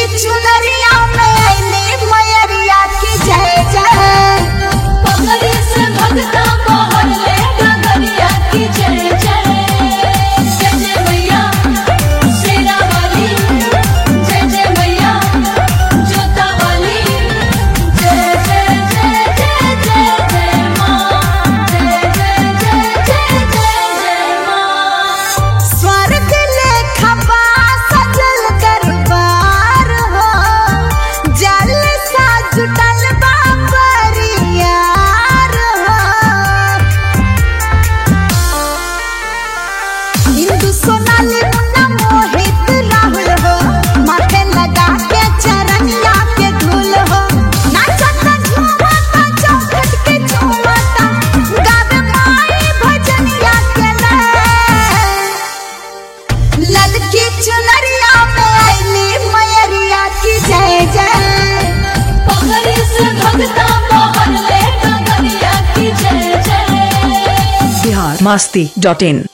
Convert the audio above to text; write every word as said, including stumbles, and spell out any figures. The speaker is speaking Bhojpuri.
ललकी चुनरिया में आईली मयरिया की जय जय। पगड़ी से भगता मोहन ले डगरिया की जय जय। जय जय मैया शेरा वाली, जय जय मैया जोता वाली, जय जय जय जय जय जय माँ, जय जय जय जय जय जय माँ। स्वर्ग लेखा बा सजल दरबार हो, जलसा जुटल बा परियार हो। हिंदू सोनाली मुन्ना मोहित राहुल हो, माथे लगा के चरनिया के धूल हो। नाचता झूमता चौखट के झूमता, गावे माई भजनिया के लय। ललकी चुनरिया में आईली मयरिया की जय जय। पगड़ी से भगता मोहन ले डगरिया की जय जय। बिहार मस्ती डॉट इन।